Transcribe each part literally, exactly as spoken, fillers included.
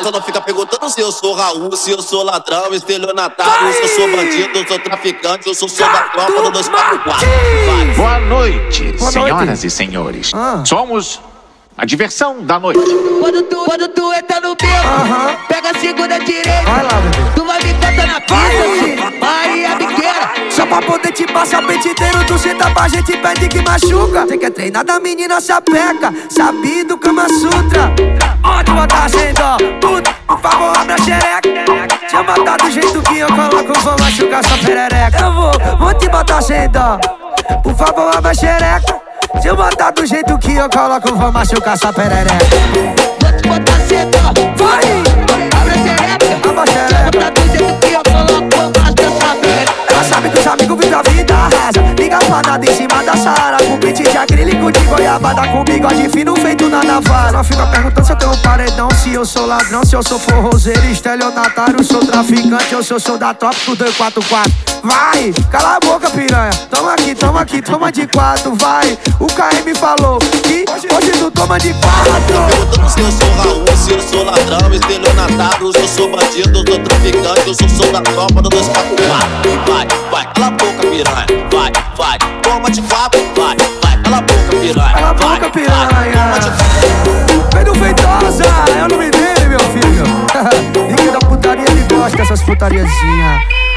casa, não fica perguntando se eu sou Raul, se eu sou ladrão, estelionatário, se eu sou bandido, eu sou traficante, eu sou sou da tropa do dois quatro quatro. Boa noite, Boa senhoras noite. e senhores. Ah. Somos a diversão da noite. Quando tu, quando tu entra no beco, Aham. pega a segunda direita. Vai lá, bebê. Tu vai me botar na pista, Vai. filho. Aí é biqueira. Só pra poder te passar o peito inteiro, tu senta pra gente, pede que machuca. Cê quer treinar da menina, sapeca, sabido Kama Sutra. Onde botar sem dó, puta, por favor abre a xereca. Se eu matar do jeito que eu coloco, vou machucar sua perereca. Eu vou, vou te botar sem dó, por favor abre a xereca. Se eu botar do jeito que eu coloco, vou machucar sua perereca. Vou te botar cedo. Vai! Abre a xereca. Abre a xereca. Botar do jeito que eu coloco, vou machucar sua perereca. Ela sabe que os amigos vivem a vida rasa. Liga pra nada em cima da Sara, com pente de acrílico de goiabada, com bigode fino feito na navalha. Ela fica perguntando se eu tenho um paredão, se eu sou ladrão, se eu sou forrozeiro, estelionatário, sou traficante ou se eu sou da tropa do dois quatro quatro. Vai, cala a boca, piranha. Toma aqui, toma aqui, toma de quatro, vai. O K M falou que hoje tu toma de quatro. Perguntando se eu sou Raul, se eu sou ladrão, estelionatário, se eu sou bandido, eu sou traficante, eu sou sou da tropa do dois quatro quatro. Vai, vai, cala a boca, piranha. Vai, vai, toma de quatro. Vai, vai, cala a boca, piranha. Cala a Vai, boca, vai, piranha. toma de quatro. Pedro Feitosa, é o nome dele, meu filho. Nick da putaria, ele gosta dessas putariazinhas.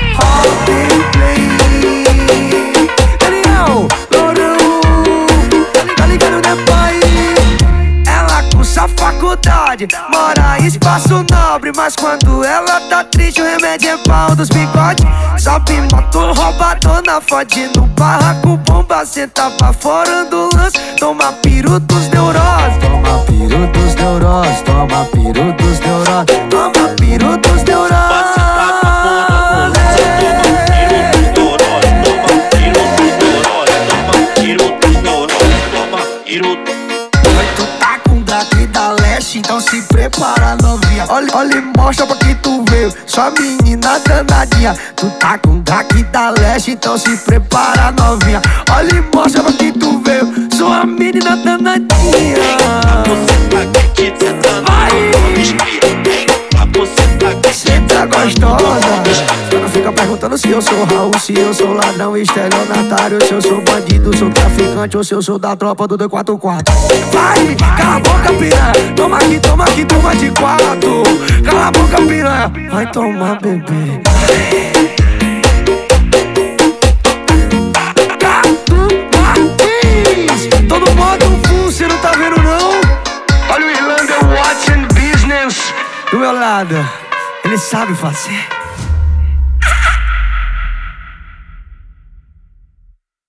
Hobby Play. Daniel, Lourão, tá ligado, né, pai? Ela cursa faculdade, mora em Espaço Nobre, mas quando ela tá triste, o remédio é pau dos bigodes. Sobe moto roubadona, fode no barraco, bomba, senta pra fora do lance. Toma piru dos neuroses, toma piru dos neuroses, toma piru dos neuroses, toma piru dos neuroses. Mas tu tá com Drake da Leste, então se prepara, novinha. Olha, olha e mostra pra que tu veio, sua menina danadinha. Tu tá com Drake da Leste, então se prepara, novinha. Olha e mostra pra que tu veio, sua menina danadinha. Cê tá gostosa. Você não fica perguntando se eu sou Raul, se eu sou ladrão, estelionatário, se eu sou bandido, sou traficante ou se eu sou da tropa do dois quatro quatro. Vai, cala a boca, piranha. Toma aqui, toma aqui, toma de quatro. Cala a boca, piranha. Vai tomar, bebê. Gato Martins. Todo mundo full, cê não tá vendo não? Olha o Irlanda Watson Business do meu lado. Ele sabe fazer.